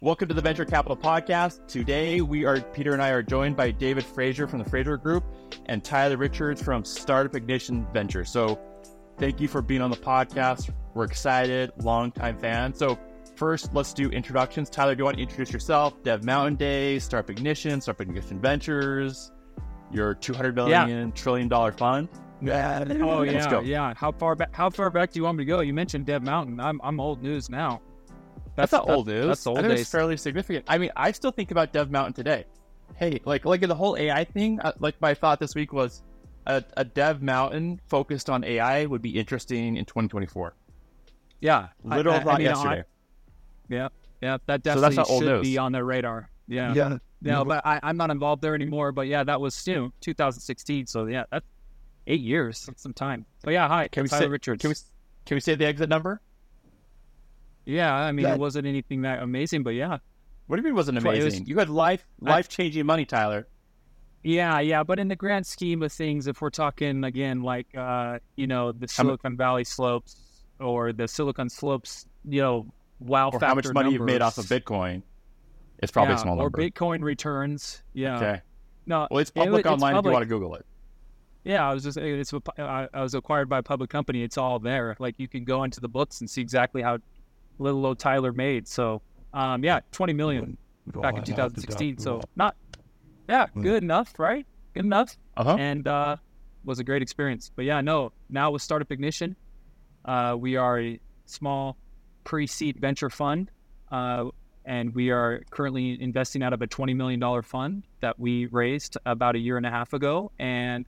Welcome to the Venture Capital Podcast. Today, Peter and I are joined by David Fraser from the Fraser Group and Tyler Richards from Startup Ignition Venture. So thank you for being on the podcast. We're excited, longtime fans. So first, let's do introductions. Tyler, do you want to introduce yourself? Dev Mountain Day, Startup Ignition Ventures, your $200 trillion fund. Let's go. Yeah. How far back do you want me to go? You mentioned Dev Mountain. I'm old news now. That's not old news. That's old I think days. it's fairly significant. I mean, I still think about Dev Mountain today. Hey, like in the whole AI thing, my thought this week was a Dev Mountain focused on AI would be interesting in 2024. Yeah. Literal thought yesterday. That definitely not old should news. be on their radar. Yeah. No, but I'm not involved there anymore. But yeah, that was 2016. So yeah, that's 8 years. That's some time. But yeah, hi, Tyler Richards. Can we say the exit number? Yeah, I mean, it wasn't anything that amazing, but yeah. What do you mean it wasn't amazing? You had life-changing money, Tyler. Yeah, but in the grand scheme of things, if we're talking, again, like, the Silicon Valley slopes or the Silicon slopes, wow or factor how much money numbers, you've made off of Bitcoin, it's probably a small number. Or Bitcoin returns, yeah. Okay. No, well, it's public online public. if you want to Google it. Yeah, I was acquired by a public company. It's all there. Like, you can go into the books and see exactly how little old Tyler made. So, 20 million back in 2016. So good enough, right? Good enough. And was a great experience. But now with Startup Ignition, we are a small pre-seed venture fund, and we are currently investing out of a $20 million fund that we raised about a year and a half ago. And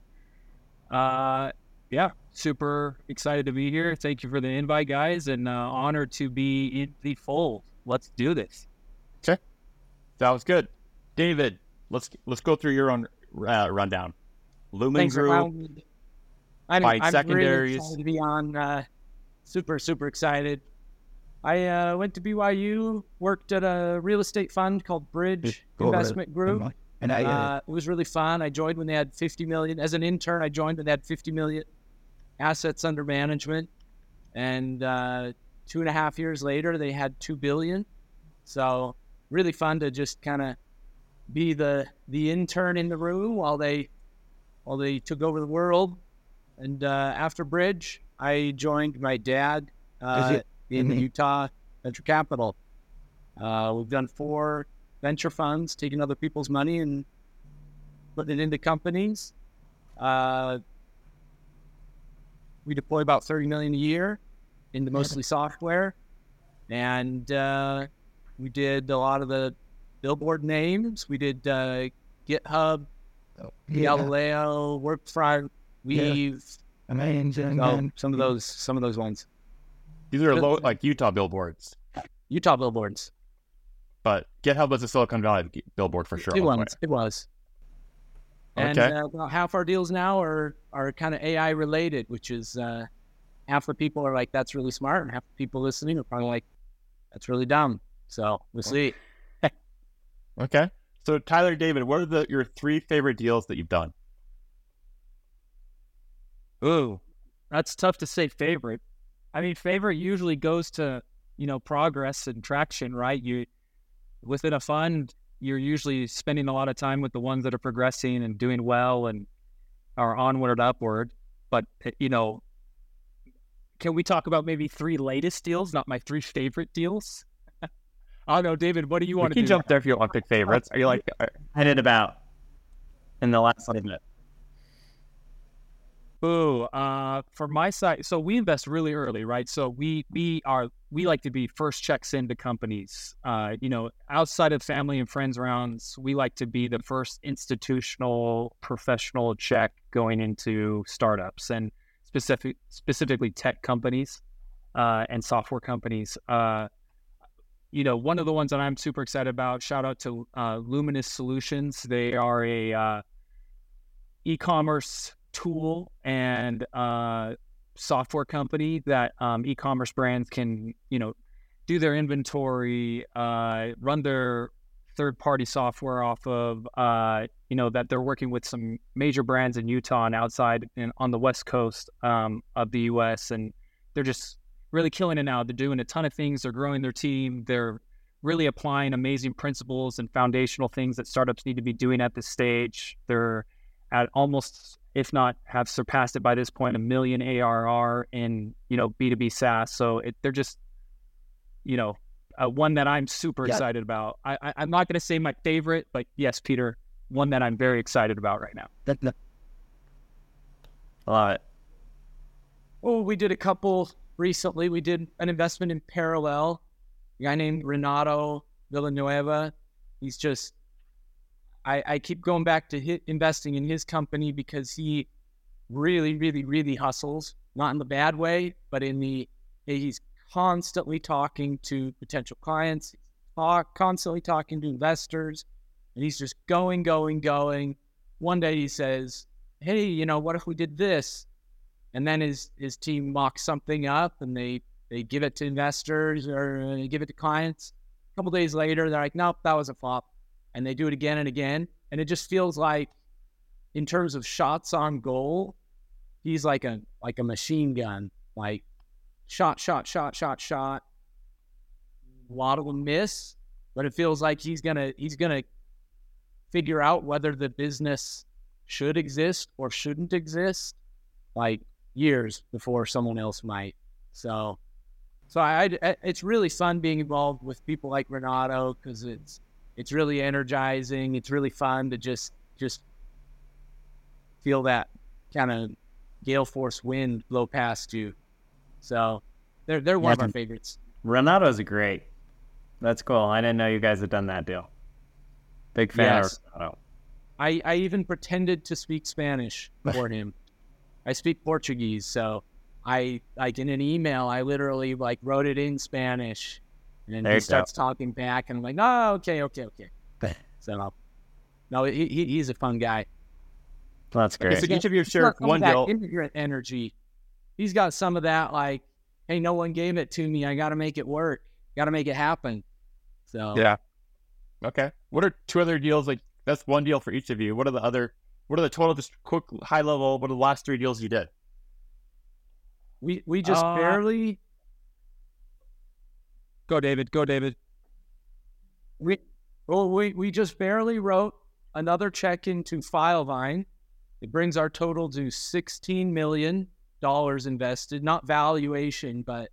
super excited to be here. Thank you for the invite, guys, and honored to be in the fold. Let's do this. Okay, that was good, David. Let's go through your own rundown. Lumen Group. I'm secondaries. really excited to be on. Super excited. I went to BYU, worked at a real estate fund called Bridge Investment Group. And it was really fun. I joined when they had 50 million. As an intern, I joined when they had 50 million assets under management. And 2.5 years later, they had 2 billion. So really fun to just kind of be the intern in the room while they took over the world. And after Bridge, I joined my dad in Utah Venture Capital. We've done 4 venture funds, taking other people's money and putting it into companies. We deploy about 30 million a year into mostly software. And we did a lot of the billboard names. We did GitHub, Galileo, Workfront, Weave. Amazing. Some of those ones. These are like Utah billboards. Utah billboards. But GitHub was a Silicon Valley billboard for sure. It was. And okay. About half our deals now are kind of AI related, which is half the people are like, that's really smart, and half the people listening are probably like, that's really dumb. So we'll see. Okay. So Tyler, David, what are your 3 favorite deals that you've done? Ooh, that's tough to say favorite. I mean, favorite usually goes to, progress and traction, right? Within a fund, you're usually spending a lot of time with the ones that are progressing and doing well and are onward and upward. But, can we talk about maybe 3 latest deals, not my 3 favorite deals? I don't know, David, what do you want to do? You can jump there if you want to pick favorites. Are you like headed about in the last minute? For my side, so we invest really early, right? So we like to be first checks into companies. Outside of family and friends rounds, we like to be the first institutional professional check going into startups and specifically tech companies and software companies. One of the ones that I'm super excited about, shout out to Luminous Solutions. They are a e-commerce tool and software company that e-commerce brands can, do their inventory, run their third-party software off of, that they're working with some major brands in Utah and outside and on the West Coast of the U.S. And they're just really killing it now. They're doing a ton of things. They're growing their team. They're really applying amazing principles and foundational things that startups need to be doing at this stage. They're at almost, if not have surpassed it by this point, 1 million ARR in, B2B SaaS. So they're just, one that I'm super excited about. I'm not going to say my favorite, but yes, Peter, one that I'm very excited about right now. I love it. Oh, we did a couple recently. We did an investment in Parallel. A guy named Renato Villanueva. He's just, I keep going back to investing in his company because he really, really, really hustles. Not in the bad way, but he's constantly talking to potential clients, constantly talking to investors, and he's just going. One day he says, hey, what if we did this? And then his team mocks something up and they give it to investors or they give it to clients. A couple days later, they're like, nope, that was a flop. And they do it again and again. And it just feels like, in terms of shots on goal, he's like a machine gun, like shot. A lot of them miss, but it feels like he's gonna figure out whether the business should exist or shouldn't exist, like years before someone else might. So it's really fun being involved with people like Renato because it's really energizing. It's really fun to just feel that kind of gale force wind blow past you. So they're one of our favorites. Renato's great. That's cool. I didn't know you guys had done that deal. Big fan of Renato. I even pretended to speak Spanish for him. I speak Portuguese, so I in an email I literally wrote it in Spanish, and then he starts talking back, and I'm like, oh, okay. So no, he's a fun guy. That's great. Okay, so each of you shared one deal. Immigrant energy. He's got some of that, like, hey, no one gave it to me. I got to make it work. Got to make it happen. So yeah. Okay. What are two other deals? Like, that's one deal for each of you. What are the total, just quick, high level, what are the last 3 deals you did? We just barely. Go, David. We just barely wrote another check into Filevine. It brings our total to $16 million invested, not valuation, but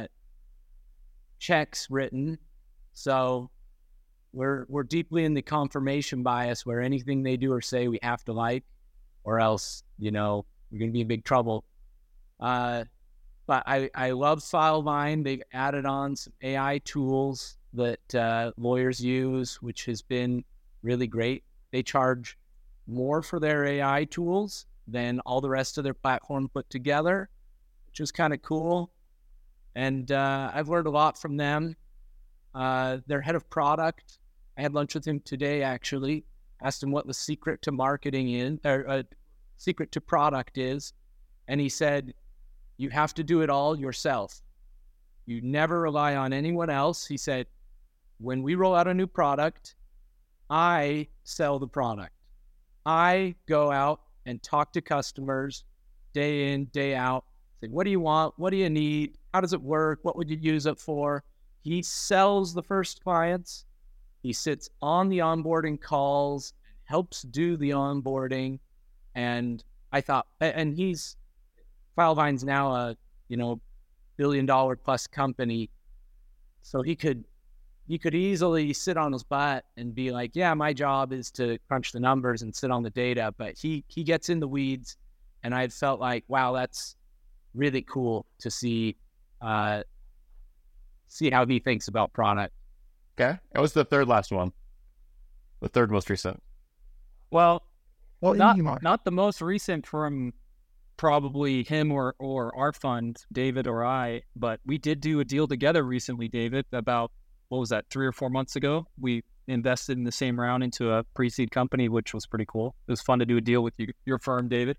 checks written. So we're deeply in the confirmation bias where anything they do or say we have to like, or else, we're going to be in big trouble. But I love Filevine. They've added on some AI tools that lawyers use, which has been really great. They charge more for their AI tools than all the rest of their platform put together, which is kind of cool. And I've learned a lot from them. Their head of product, I had lunch with him today, actually. Asked him what the secret to marketing is, or secret to product is. And he said, you have to do it all yourself. You never rely on anyone else. He said, when we roll out a new product, I sell the product. I go out and talk to customers day in, day out. Say, what do you want? What do you need? How does it work? What would you use it for? He sells the first clients. He sits on the onboarding calls, helps do the onboarding. And I thought, and Filevine's now a, $1 billion plus company. So he could easily sit on his butt and be like, yeah, my job is to crunch the numbers and sit on the data. But he gets in the weeds. And I felt like, wow, that's really cool to see how he thinks about product. Okay. And what's the third last one? The third most recent. Well, not the most recent from probably him or our fund, David or I, but we did do a deal together recently, David, about, what was that, 3 or 4 months ago? We invested in the same round into a pre-seed company, which was pretty cool. It was fun to do a deal with your firm, David.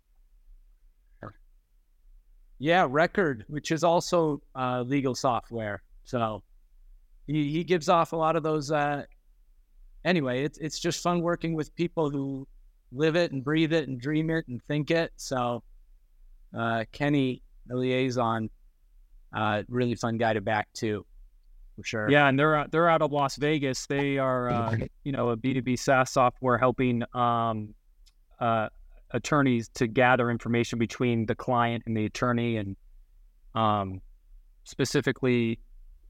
Yeah, Record, which is also legal software. So he gives off a lot of those. Anyway, it's just fun working with people who live it and breathe it and dream it and think it. So Kenny, the liaison, really fun guy to back too. for sure. Yeah, and they're out of Las Vegas. They are a B2B SaaS software helping attorneys to gather information between the client and the attorney, and specifically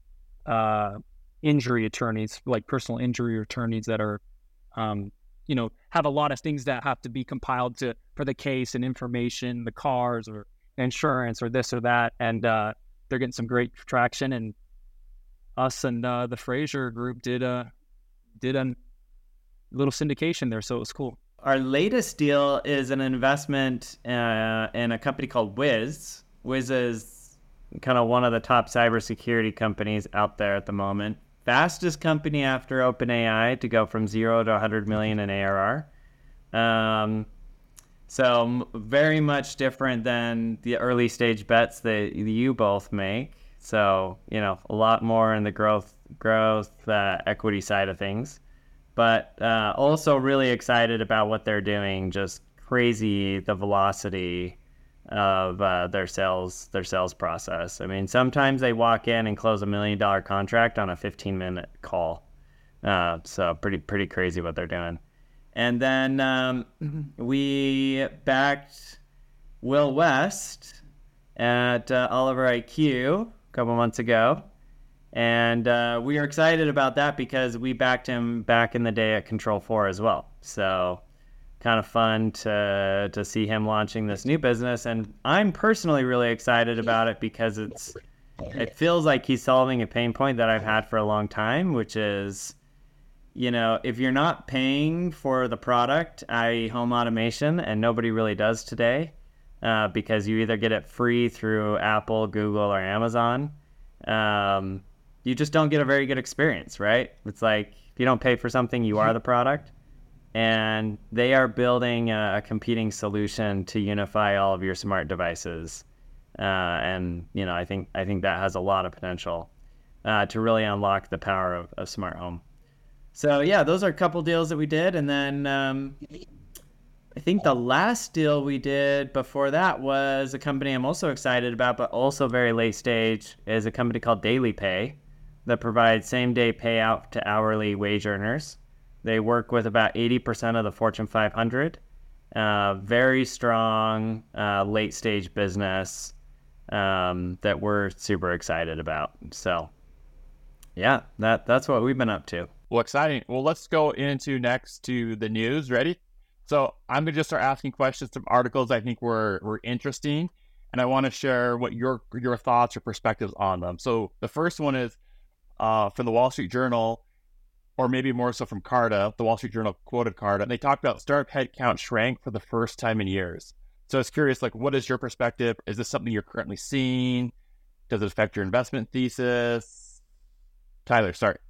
injury attorneys, like personal injury attorneys that are have a lot of things that have to be compiled for the case and information, the cars or insurance or this or that, and they're getting some great traction. And us and the Fraser Group did a little syndication there, so it was cool. Our latest deal is an investment in a company called Wiz. Wiz is kind of one of the top cybersecurity companies out there at the moment. Fastest company after OpenAI to go from 0 to 100 million in ARR. So very much different than the early stage bets that you both make. So, a lot more in the growth equity side of things. But also really excited about what they're doing. Just crazy, the velocity of their sales process. I mean, sometimes they walk in and close $1 million contract on a 15-minute call. So pretty crazy what they're doing. And then we backed Will West at Oliver IQ a couple months ago. And we are excited about that because we backed him back in the day at Control4 as well. So kind of fun to see him launching this new business. And I'm personally really excited about it because it feels like he's solving a pain point that I've had for a long time, which is, if you're not paying for the product, i.e. home automation, and nobody really does today, because you either get it free through Apple, Google, or Amazon, you just don't get a very good experience, right? It's like, if you don't pay for something, you are the product. And they are building a competing solution to unify all of your smart devices. And, I think that has a lot of potential to really unlock the power of smart home. So, yeah, those are a couple deals that we did. And then I think the last deal we did before that was a company I'm also excited about, but also very late stage, is a company called Daily Pay that provides same-day payout to hourly wage earners. They work with about 80% of the Fortune 500. Very strong late-stage business that we're super excited about. So, yeah, that's what we've been up to. Well, exciting. Well, let's go into next to the news. Ready? So I'm going to just start asking questions from articles I think were interesting, and I want to share what your thoughts or perspectives on them. So the first one is from the Wall Street Journal, or maybe more so from Carta. The Wall Street Journal quoted Carta, and they talked about startup headcount shrank for the first time in years. So I was curious, what is your perspective? Is this something you're currently seeing? Does it affect your investment thesis? Tyler, start.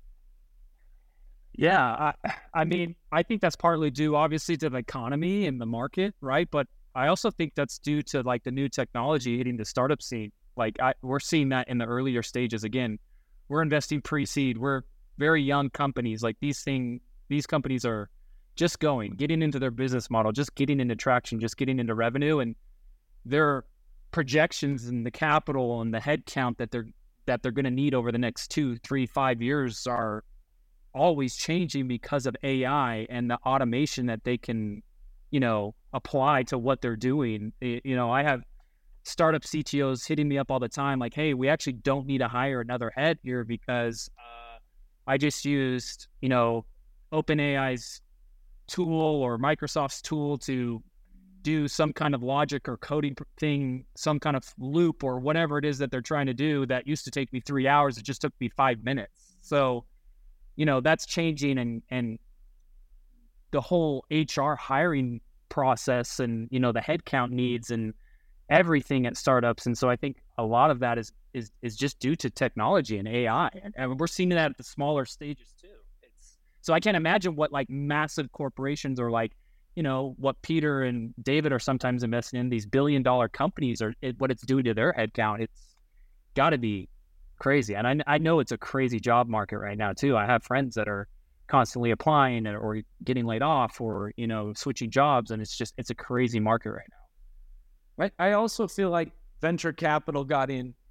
Yeah, I mean, I think that's partly due, obviously, to the economy and the market, right? But I also think that's due to the new technology hitting the startup scene. We're seeing that in the earlier stages. Again, we're investing pre-seed. We're very young companies. These companies are just getting into their business model, just getting into traction, just getting into revenue, and their projections and the capital and the headcount that they're going to need over the next 2, 3, 5 years are always changing because of AI and the automation that they can, apply to what they're doing. I have startup CTOs hitting me up all the time, like, hey, we actually don't need to hire another head here because I just used, OpenAI's tool or Microsoft's tool to do some kind of logic or coding thing, some kind of loop or whatever it is that they're trying to do that used to take me 3 hours. It just took me 5 minutes. So, that's changing, and the whole HR hiring process and, the headcount needs and everything at startups. And so I think a lot of that is just due to technology and AI. And we're seeing that at the smaller stages too. So I can't imagine what massive corporations or what Peter and David are sometimes investing in, these billion-dollar companies, or what it's doing to their headcount. It's got to be crazy. And I know it's a crazy job market right now too. I have friends that are constantly applying or getting laid off or, switching jobs. And it's a crazy market right now. Right. I also feel like venture capital got in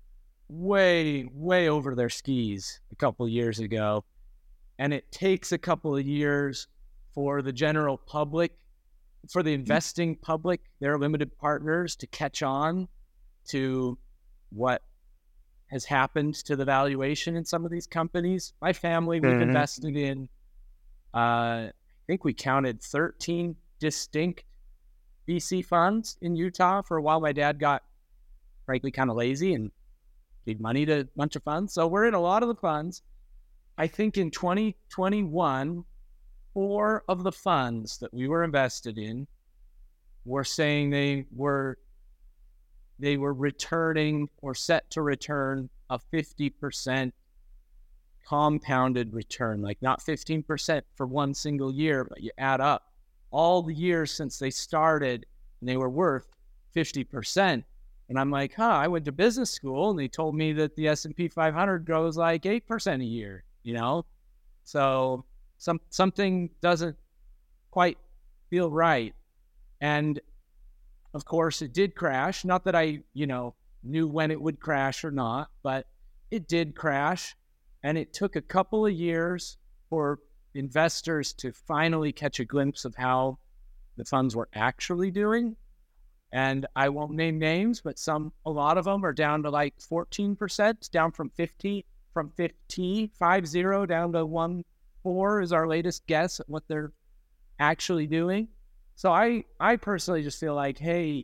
way over their skis a couple of years ago. And it takes a couple of years for the general public, for the investing public, their limited partners, to catch on to what has happened to the valuation in some of these companies. My family, we've invested in, I think we counted 13 distinct VC funds in Utah. For a while, my dad got, frankly, kind of lazy and gave money to a bunch of funds. So we're in a lot of the funds. I think in 2021, 4 of the funds that we were invested in were saying they were returning or set to return a 50% compounded return, like not 15% for one single year, but you add up all the years since they started and they were worth 50%. And I'm like, I went to business school and they told me that the S&P 500 grows like 8% a year, you know? So something doesn't quite feel right. And of course it did crash. Not that I, knew when it would crash or not, but it did crash. And it took a couple of years for investors to finally catch a glimpse of how the funds were actually doing. And I won't name names, but a lot of them are down to like 14%, down from 50 down to 1.4 is our latest guess at what they're actually doing. So I personally just feel like, hey,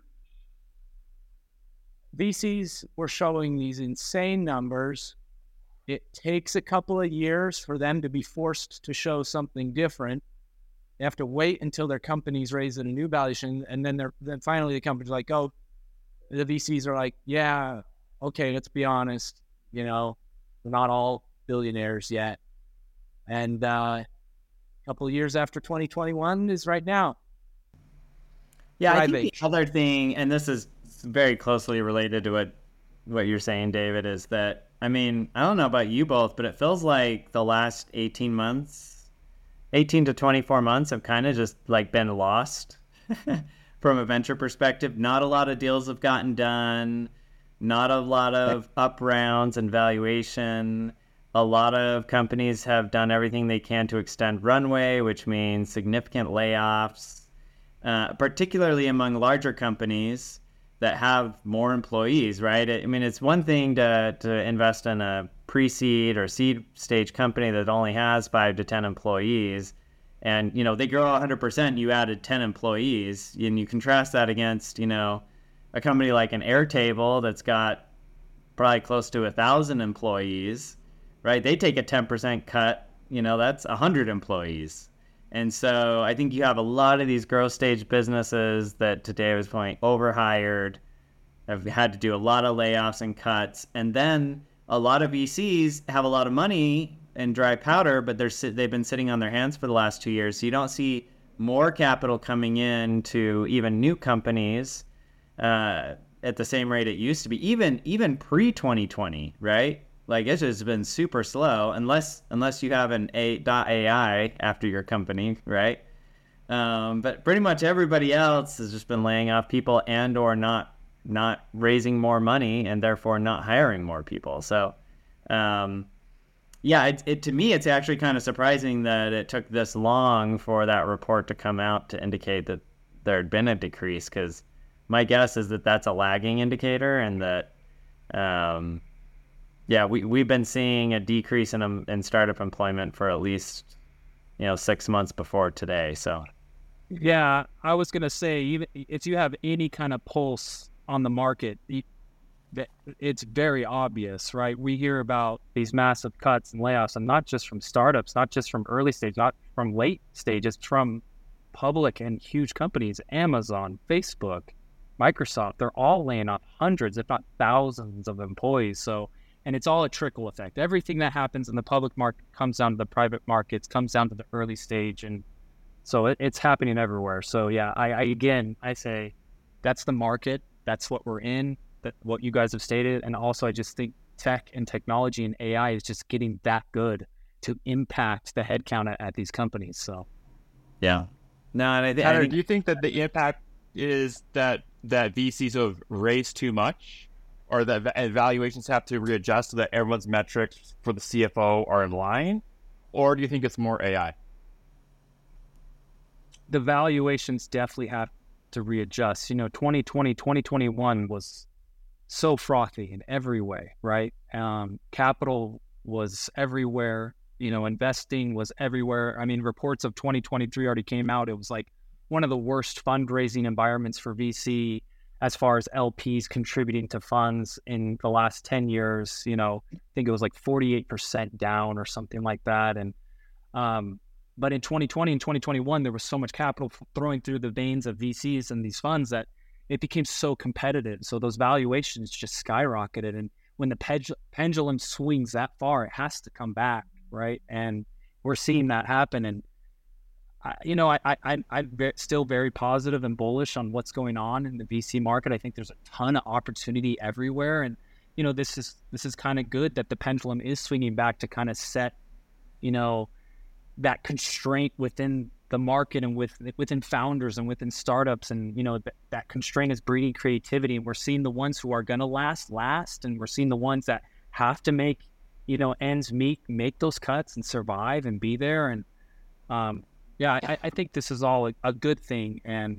VCs were showing these insane numbers. It takes a couple of years for them to be forced to show something different. They have to wait until their companies raise at a new valuation, and then finally the company's like, the VCs are like, yeah, okay, let's be honest, we're not all billionaires yet. And a couple of years after 2021 is right now. Yeah, I think the other thing, and this is very closely related to what you're saying, David, is that, I don't know about you both, but it feels like the last 18 to 24 months have kind of just like been lost from a venture perspective. Not a lot of deals have gotten done, not a lot of up rounds and valuation. A lot of companies have done everything they can to extend runway, which means significant layoffs, particularly among larger companies that have more employees, right? It's one thing to invest in a pre-seed or seed stage company that only has 5 to 10 employees, and they grow 100%. You added 10 employees, and you contrast that against a company like an Airtable that's got probably close to 1,000 employees, right? They take a 10% cut. That's 100 employees. And so I think you have a lot of these growth stage businesses that, to David's point, overhired, have had to do a lot of layoffs and cuts. And then a lot of VCs have a lot of money and dry powder, but they've been sitting on their hands for the last 2 years. So you don't see more capital coming in to even new companies at the same rate it used to be, even pre-2020, right? Like, it's just been super slow unless you have an AI after your company, right? But pretty much everybody else has just been laying off people and or not raising more money and therefore not hiring more people. So, to me, it's actually kind of surprising that it took this long for that report to come out to indicate that there had been a decrease, because my guess is that that's a lagging indicator, and that we've been seeing a decrease in startup employment for at least 6 months before today. So yeah, I was gonna say, even if you have any kind of pulse on the market, it's very obvious, right? We hear about these massive cuts and layoffs, and not just from startups, not just from early stage, not from late stage, it's from public and huge companies. Amazon, Facebook, Microsoft, they're all laying off hundreds, if not thousands of employees. So, and it's all a trickle effect. Everything that happens in the public market comes down to the private markets, comes down to the early stage. And so it's happening everywhere. So yeah, I say that's the market. That's what we're in, what you guys have stated. And also I just think tech and technology and AI is just getting that good to impact the headcount at these companies. So yeah. No, and Tyler, do you think that the impact is that VCs have raised too much? or that valuations have to readjust so that everyone's metrics for the CFO are in line? Or do you think it's more AI? The valuations definitely have to readjust. 2020, 2021 was so frothy in every way, right? Capital was everywhere. Investing was everywhere. I mean, reports of 2023 already came out. It was like one of the worst fundraising environments for VC as far as LPs contributing to funds in the last 10 years. I think it was like 48% down or something like that. And but in 2020 and 2021, there was so much capital throwing through the veins of VCs and these funds that it became so competitive. So those valuations just skyrocketed. And when the pendulum swings that far, it has to come back, right? And we're seeing that happen. And I'm still very positive and bullish on what's going on in the VC market. I think there's a ton of opportunity everywhere, and this is kind of good that the pendulum is swinging back to kind of set, that constraint within the market and within founders and within startups, and that constraint is breeding creativity, and we're seeing the ones who are gonna last, and we're seeing the ones that have to make ends meet, make those cuts and survive and be there, and I think this is all a good thing, and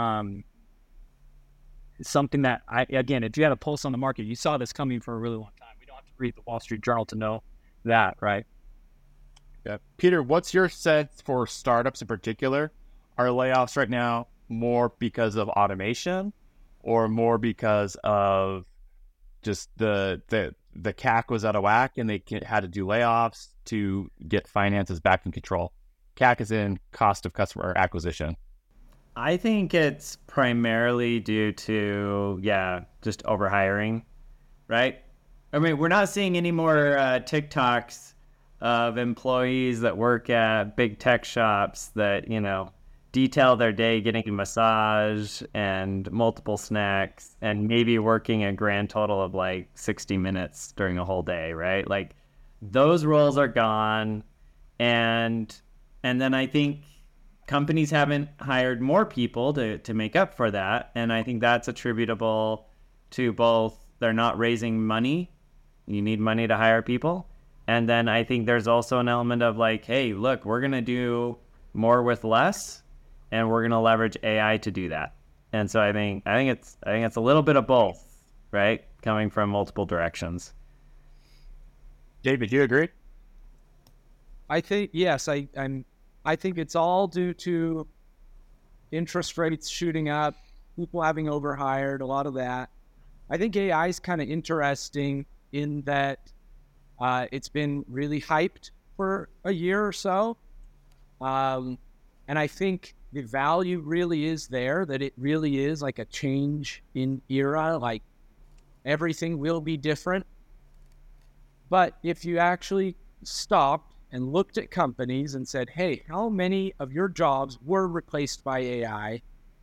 something that if you had a pulse on the market, you saw this coming for a really long time. We don't have to read the Wall Street Journal to know that, right? Yeah. Peter, what's your sense for startups in particular? Are layoffs right now more because of automation or more because of just the CAC was out of whack and they had to do layoffs to get finances back in control? CAC is in cost of customer acquisition. I think it's primarily due to, just overhiring, right? I mean, we're not seeing any more TikToks of employees that work at big tech shops that, detail their day getting a massage and multiple snacks and maybe working a grand total of like 60 minutes during a whole day, right? Like those roles are gone. And then I think companies haven't hired more people to make up for that. And I think that's attributable to both they're not raising money. You need money to hire people. And then I think there's also an element of like, hey, look, we're going to do more with less, and we're going to leverage AI to do that. And so I think it's a little bit of both, right? Coming from multiple directions. David, do you agree? I think yes. I think it's all due to interest rates shooting up, people having overhired, a lot of that. I think AI is kind of interesting in that it's been really hyped for a year or so. And I think the value really is there, that it really is like a change in era, like everything will be different. But if you actually stopped and looked at companies and said, hey, how many of your jobs were replaced by AI?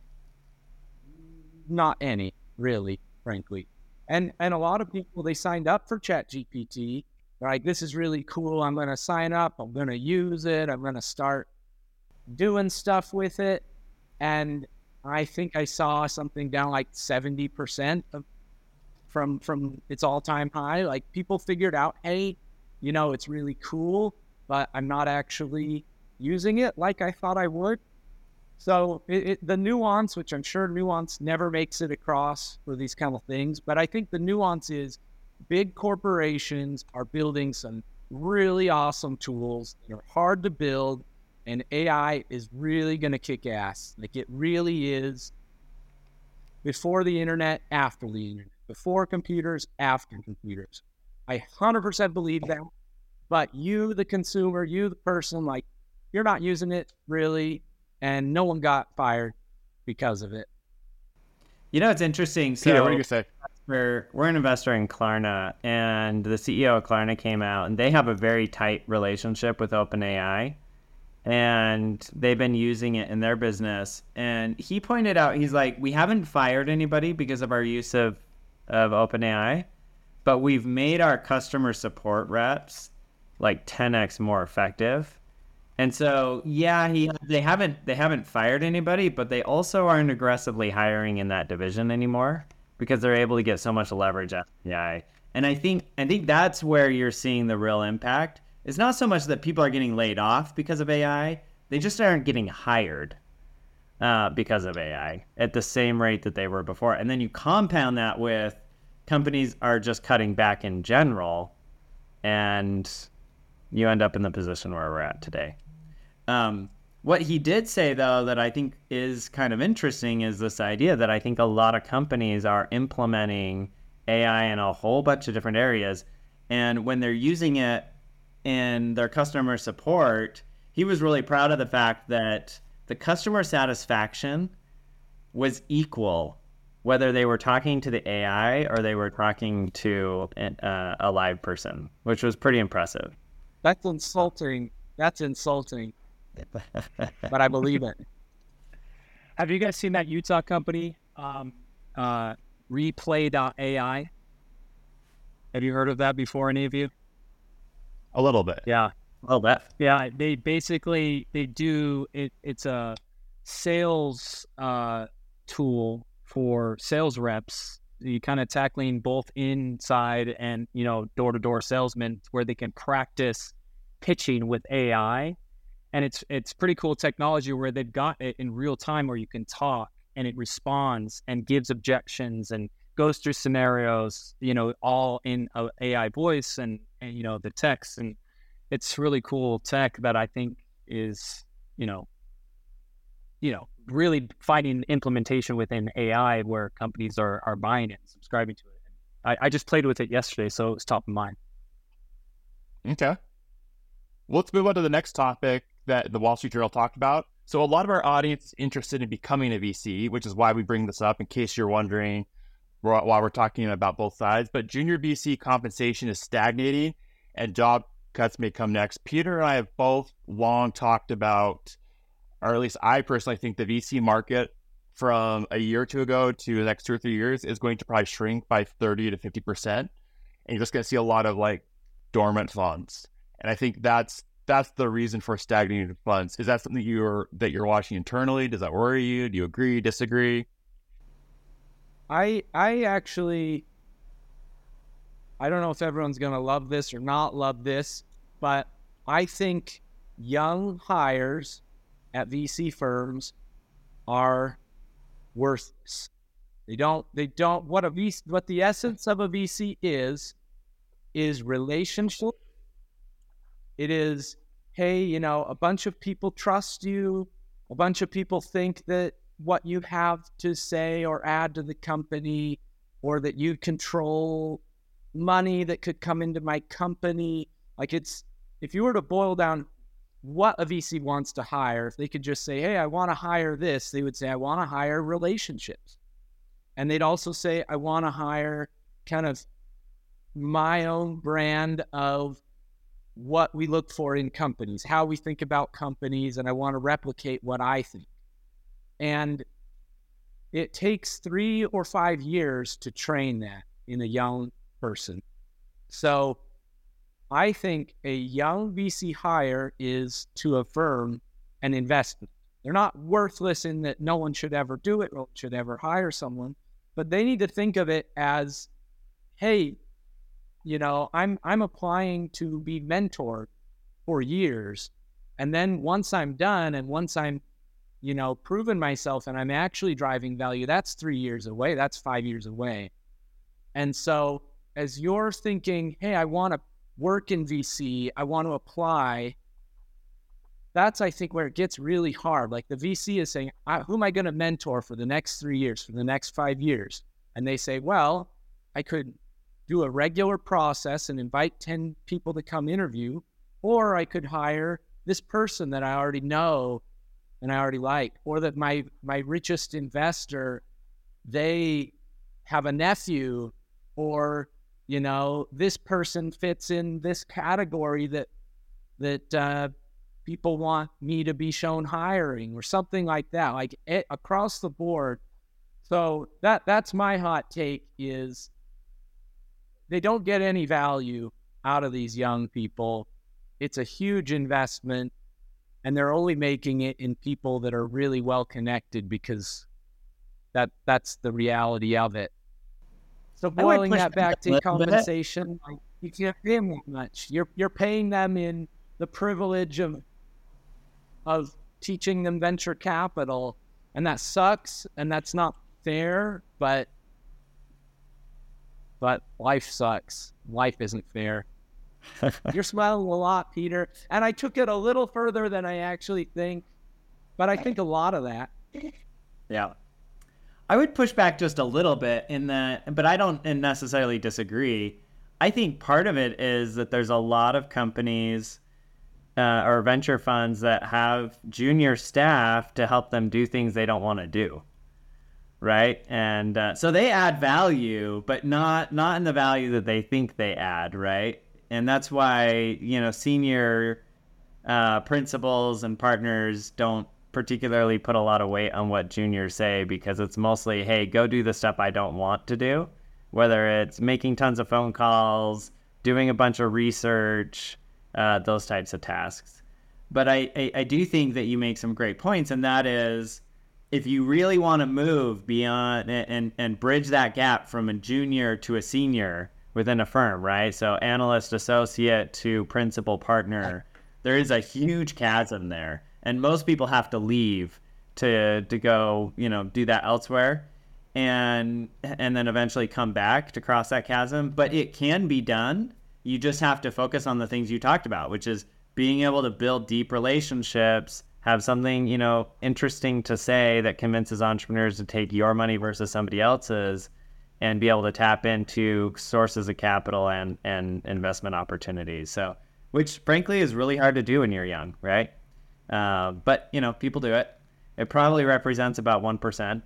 Not any, really, frankly. And a lot of people, they signed up for ChatGPT. They're like, this is really cool. I'm going to sign up. I'm going to use it. I'm going to start doing stuff with it. And I think I saw something down like 70% from its all-time high. Like people figured out, hey, it's really cool, but I'm not actually using it like I thought I would. So the nuance, which I'm sure nuance never makes it across for these kind of things, but I think the nuance is big corporations are building some really awesome tools that are hard to build, and AI is really going to kick ass. Like it really is. Before the internet, after the internet, before computers, after computers. I 100% believe that. But you, the consumer, you, the person, like you're not using it really, and no one got fired because of it. It's interesting. So Peter, what do you say? We're an investor in Klarna, and the CEO of Klarna came out, and they have a very tight relationship with OpenAI, and they've been using it in their business. And he pointed out, he's like, we haven't fired anybody because of our use of OpenAI, but we've made our customer support reps like 10x more effective. And so, they haven't fired anybody, but they also aren't aggressively hiring in that division anymore because they're able to get so much leverage out of AI. And I think that's where you're seeing the real impact. It's not so much that people are getting laid off because of AI. They just aren't getting hired because of AI at the same rate that they were before. And then you compound that with companies are just cutting back in general, and you end up in the position where we're at today. What he did say, though, that I think is kind of interesting is this idea that I think a lot of companies are implementing AI in a whole bunch of different areas. And when they're using it in their customer support, he was really proud of the fact that the customer satisfaction was equal, whether they were talking to the AI or they were talking to a live person, which was pretty impressive. That's insulting. That's insulting. But I believe it. Have you guys seen that Utah company, Replay.ai? Have you heard of that before, any of you? A little bit. Yeah. Well, that. Yeah, they do it. It's a sales tool for sales reps. You kind of tackling both inside and, door-to-door salesmen, where they can practice pitching with AI. And it's pretty cool technology where they've got it in real time where you can talk and it responds and gives objections and goes through scenarios, all in a AI voice and the text. And it's really cool tech that I think is, really finding implementation within AI where companies are buying it and subscribing to it. I just played with it yesterday, so it was top of mind. Okay. Let's move on to the next topic that the Wall Street Journal talked about. So a lot of our audience is interested in becoming a VC, which is why we bring this up in case you're wondering why we're talking about both sides. But junior VC compensation is stagnating and job cuts may come next. Peter and I have both long talked about, or at least I personally think the VC market from a year or two ago to the next 2 or 3 years is going to probably shrink by 30 to 50%. And you're just going to see a lot of dormant funds. And I think that's the reason for stagnating funds. Is that something that you're watching internally? Does that worry you? Do you agree, disagree? I actually, I don't know if everyone's going to love this or not love this, but I think young hires at VC firms are worthless. They don't, what the essence of a VC is relationship. It is, hey, a bunch of people trust you. A bunch of people think that what you have to say or add to the company, or that you control money that could come into my company. If you were to boil down what a VC wants to hire, if they could just say, hey, I want to hire this, they would say, I want to hire relationships. And they'd also say, I want to hire kind of my own brand of what we look for in companies, how we think about companies, and I want to replicate what I think. And it takes 3 or 5 years to train that in a young person. So I think a young VC hire is, to a firm, an investment. They're not worthless in that no one should ever do it, no one should ever hire someone, but they need to think of it as, hey, I'm applying to be mentored for years. And then once I'm done and once I'm, proven myself and I'm actually driving value, that's 3 years away. That's 5 years away. And so as you're thinking, hey, I want to work in VC, I want to apply, that's, I think, where it gets really hard. Like the VC is saying, who am I going to mentor for the next 3 years, for the next 5 years? And they say, well, I could do a regular process and invite 10 people to come interview, or I could hire this person that I already know and I already like, or that my richest investor, they have a nephew, or, this person fits in this category that people want me to be shown hiring, or something like that, across the board. So that's my hot take is, they don't get any value out of these young people. It's a huge investment, and they're only making it in people that are really well connected, because that's the reality of it. So boiling that back to compensation, like, you can't pay them that much. You're paying them in the privilege of teaching them venture capital, and that sucks, and that's not fair. But life sucks. Life isn't fair. You're smiling a lot, Peter, and I took it a little further than I actually think, but I think a lot of that. Yeah. I would push back just a little bit in that, but I don't necessarily disagree. I think part of it is that there's a lot of companies or venture funds that have junior staff to help them do things they don't want to do, right? And so they add value, but not in the value that they think they add, right? And that's why, senior principals and partners don't particularly put a lot of weight on what juniors say, because it's mostly, hey, go do the stuff I don't want to do, whether it's making tons of phone calls, doing a bunch of research, those types of tasks. But I do think that you make some great points, and that is, if you really want to move beyond and bridge that gap from a junior to a senior within a firm, right? So analyst, associate to principal partner, there is a huge chasm there. And most people have to leave to go, do that elsewhere, and then eventually come back to cross that chasm. But it can be done. You just have to focus on the things you talked about, which is being able to build deep relationships, have something, interesting to say that convinces entrepreneurs to take your money versus somebody else's, and be able to tap into sources of capital and investment opportunities. So, which frankly is really hard to do when you're young, right? But people do it. It probably represents about 1%.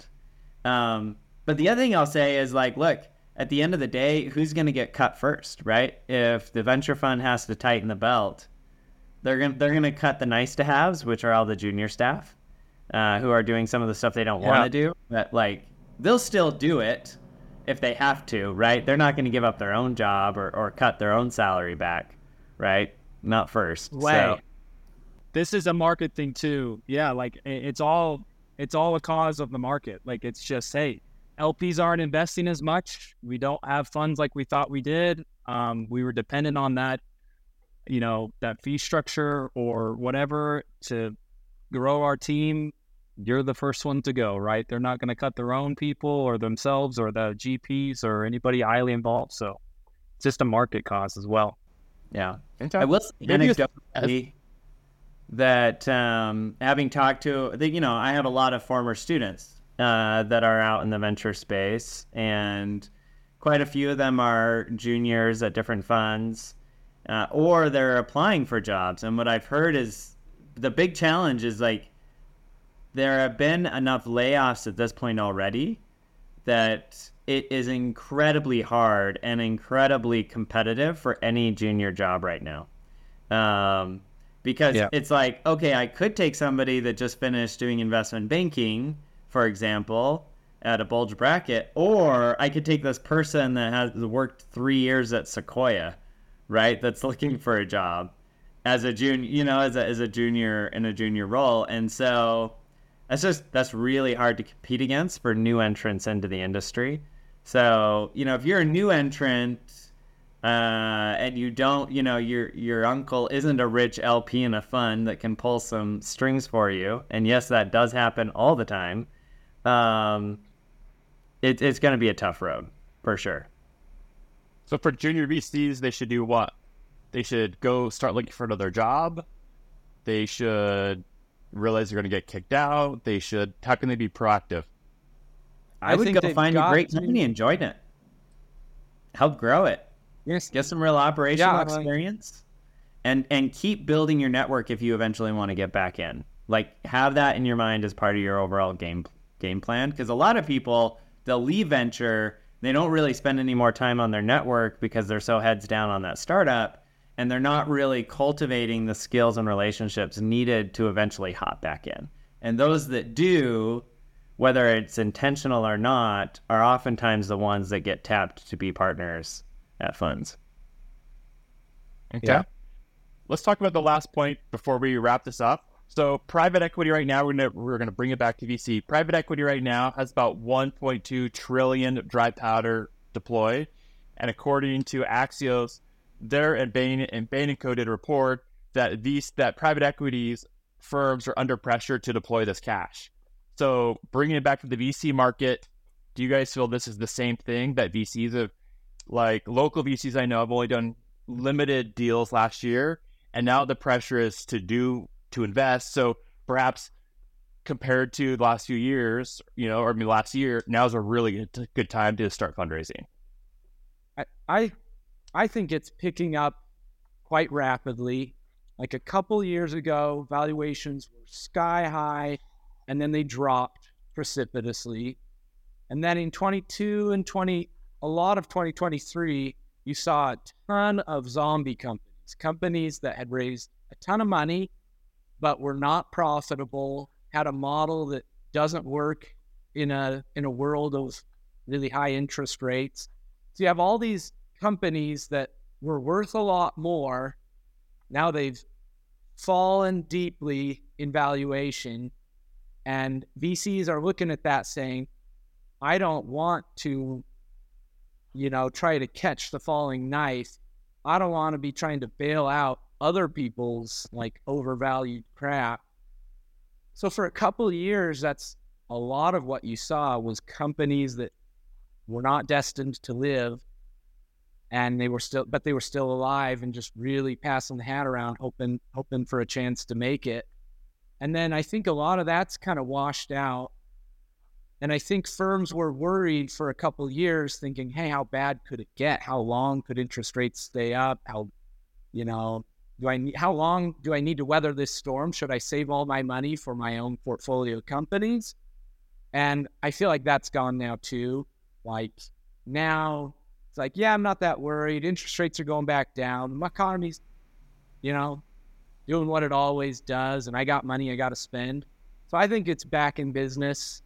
But the other thing I'll say is, like, look, at the end of the day, who's going to get cut first, right? If the venture fund has to tighten the belt, they're going to cut the nice to haves, which are all the junior staff, who are doing some of the stuff they don't want to do. But like, they'll still do it if they have to, right? They're not going to give up their own job or cut their own salary back, right? Not first. So. This is a market thing too. Yeah, like it's all a cause of the market. Like, it's just, hey, LPs aren't investing as much. We don't have funds like we thought we did. We were dependent on that, that fee structure or whatever to grow our team. You're the first one to go, right? They're not going to cut their own people or themselves or the GPs or anybody highly involved. So it's just a market cause as well. Yeah. I will say anecdotally that having talked to, I have a lot of former students that are out in the venture space, and quite a few of them are juniors at different funds, or they're applying for jobs. And what I've heard is the big challenge is, like, there have been enough layoffs at this point already that it is incredibly hard and incredibly competitive for any junior job right now. Because it's like, okay, I could take somebody that just finished doing investment banking, for example, at a bulge bracket, or I could take this person that has worked 3 years at Sequoia, right? That's looking for a job as a junior, as a junior in a junior role. And so that's really hard to compete against for new entrants into the industry. So, if you're a new entrant, and you don't, your uncle isn't a rich LP in a fund that can pull some strings for you, and yes, that does happen all the time, it's going to be a tough road, for sure. So for junior VCs, they should do what? They should go start looking for another job. They should realize they're going to get kicked out. How can they be proactive? I would go find a great company and join it. Help grow it. Yes. Get some real operational experience, and keep building your network if you eventually want to get back in. Like, have that in your mind as part of your overall game plan. Because a lot of people, they'll leave venture, they don't really spend any more time on their network because they're so heads down on that startup, and they're not really cultivating the skills and relationships needed to eventually hop back in. And those that do, whether it's intentional or not, are oftentimes the ones that get tapped to be partners at funds. Okay. Yeah. Let's talk about the last point before we wrap this up. So private equity right now, we're gonna bring it back to VC. Private equity right now has about 1.2 trillion dry powder deploy. And according to Axios, and Bain & Co. did a report that private equities firms are under pressure to deploy this cash. So bringing it back to the VC market, do you guys feel this is the same thing that VCs have, like local VCs I know have only done limited deals last year, and now the pressure is to invest. So perhaps compared to the last few years, last year, now's a really good time to start fundraising. I think it's picking up quite rapidly. Like a couple years ago, valuations were sky high, and then they dropped precipitously. And then in 22 and a lot of 2023, you saw a ton of zombie companies that had raised a ton of money, but were not profitable, had a model that doesn't work in a world of really high interest rates. So you have all these companies that were worth a lot more. Now they've fallen deeply in valuation, and VCs are looking at that saying, I don't want to, try to catch the falling knife. I don't want to be trying to bail out other people's like overvalued crap. So for a couple of years, that's a lot of what you saw was companies that were not destined to live, and they were still alive and just really passing the hat around, hoping for a chance to make it. And then I think a lot of that's kind of washed out. And I think firms were worried for a couple of years, thinking, hey, how bad could it get? How long could interest rates stay up? How long do I need to weather this storm? Should I save all my money for my own portfolio companies? And I feel like that's gone now too. Like now it's like, yeah, I'm not that worried. Interest rates are going back down. My economy's, doing what it always does. And I got money I got to spend. So I think it's back in business.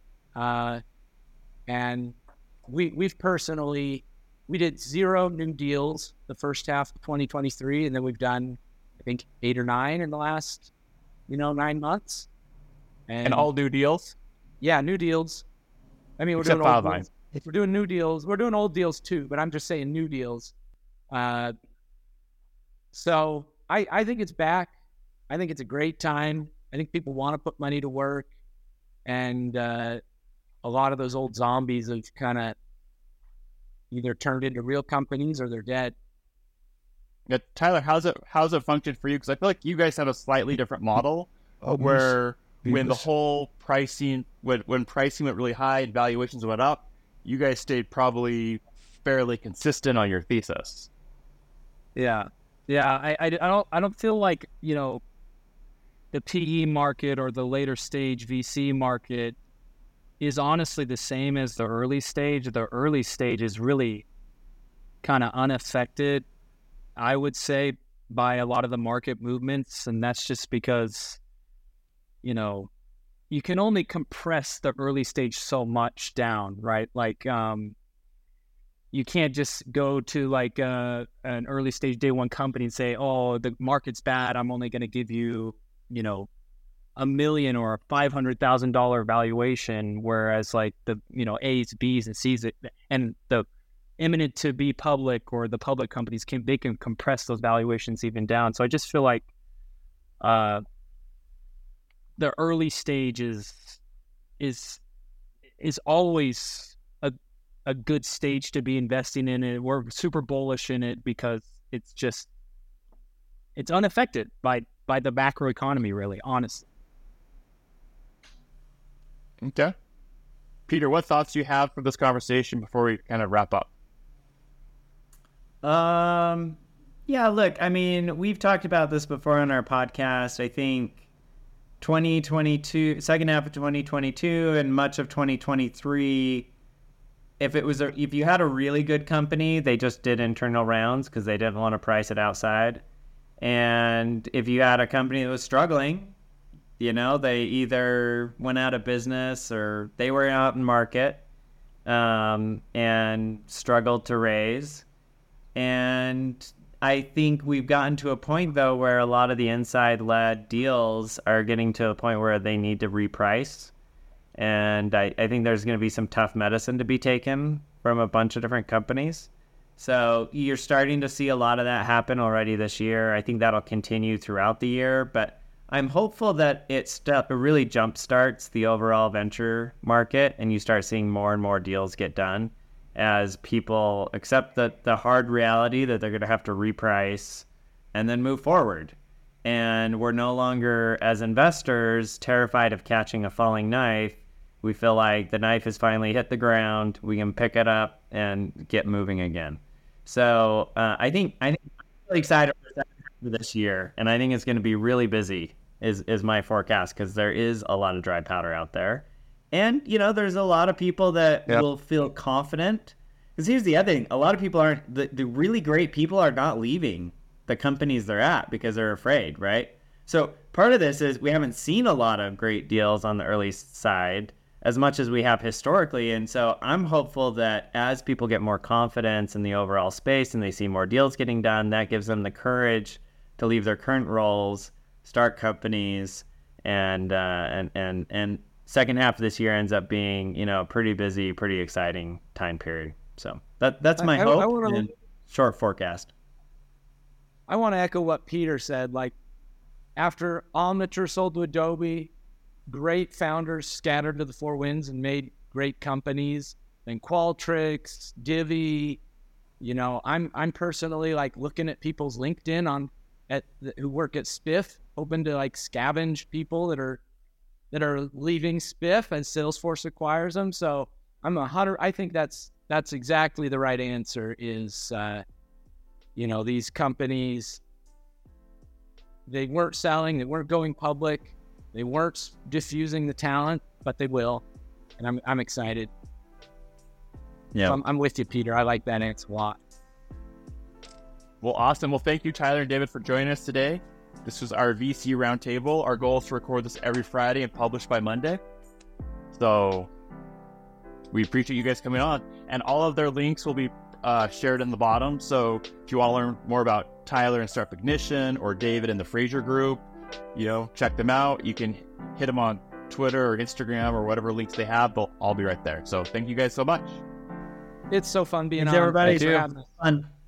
And we did 0 new deals the first half of 2023. And then we've done, I think 8 or 9 in the last, 9 months. And all new deals? Yeah, new deals. I mean, we're doing old deals. We're doing new deals. We're doing old deals too, but I'm just saying new deals. So I think it's back. I think it's a great time. I think people want to put money to work. And a lot of those old zombies have kind of either turned into real companies or they're dead. Yeah, Tyler, how's it functioned for you? Because I feel like you guys have a slightly different model where when the whole pricing, when pricing went really high and valuations went up, you guys stayed probably fairly consistent on your thesis. Yeah. I don't feel like, the PE market or the later stage VC market is honestly the same as the early stage. The early stage is really kind of unaffected, I would say, by a lot of the market movements. And that's just because, you can only compress the early stage so much down, right? Like, you can't just go to like an early stage day one company and say, oh, the market's bad, I'm only going to give you, $1 million or a $500,000 valuation, whereas like the A's, B's, and C's, and the imminent to be public or the public companies can compress those valuations even down. So I just feel like the early stage is always a good stage to be investing in it. We're super bullish in it because it's unaffected by the macro economy, really, honestly. Okay. Peter, what thoughts do you have for this conversation before we kind of wrap up? Yeah, look, I mean, we've talked about this before on our podcast. I think 2022, second half of 2022 and much of 2023, if you had a really good company, they just did internal rounds because they didn't want to price it outside. And if you had a company that was struggling, they either went out of business or they were out in market and struggled to raise. And I think we've gotten to a point, though, where a lot of the inside-led deals are getting to a point where they need to reprice. And I think there's going to be some tough medicine to be taken from a bunch of different companies. So you're starting to see a lot of that happen already this year. I think that'll continue throughout the year, but I'm hopeful that it really jumpstarts the overall venture market, and you start seeing more and more deals get done as people accept the hard reality that they're going to have to reprice and then move forward. And we're no longer, as investors, terrified of catching a falling knife. We feel like the knife has finally hit the ground. We can pick it up and get moving again. So I think I'm really excited for this year, and I think it's going to be really busy is my forecast, because there is a lot of dry powder out there. And, there's a lot of people that will feel confident. Because here's the other thing. A lot of people aren't, the really great people are not leaving the companies they're at because they're afraid, right? So part of this is we haven't seen a lot of great deals on the early side as much as we have historically. And so I'm hopeful that as people get more confidence in the overall space and they see more deals getting done, that gives them the courage to leave their current roles, start companies, and second half of this year ends up being, pretty busy, pretty exciting time period. So that's my hope and short forecast. I want to echo what Peter said. Like, after Omniture sold to Adobe, great founders scattered to the four winds and made great companies. Then Qualtrics, Divvy, I'm personally like looking at people's LinkedIn who work at Spiff, hoping to like scavenge people that are leaving Spiff as Salesforce acquires them. So I think that's exactly the right answer is, these companies, they weren't selling, they weren't going public, they weren't diffusing the talent, but they will. And I'm excited. Yeah. So I'm with you, Peter. I like that answer a lot. Well, awesome. Well, thank you, Tyler and David, for joining us today. This was our VC Roundtable. Our goal is to record this every Friday and publish by Monday. So we appreciate you guys coming on. And all of their links will be shared in the bottom. So if you want to learn more about Tyler and Startup Ignition or David and the Fraser Group, check them out. You can hit them on Twitter or Instagram or whatever links they have. They'll all be right there. So thank you guys so much. It's so fun being Thanks, on. Everybody. Thanks for having us. Fun.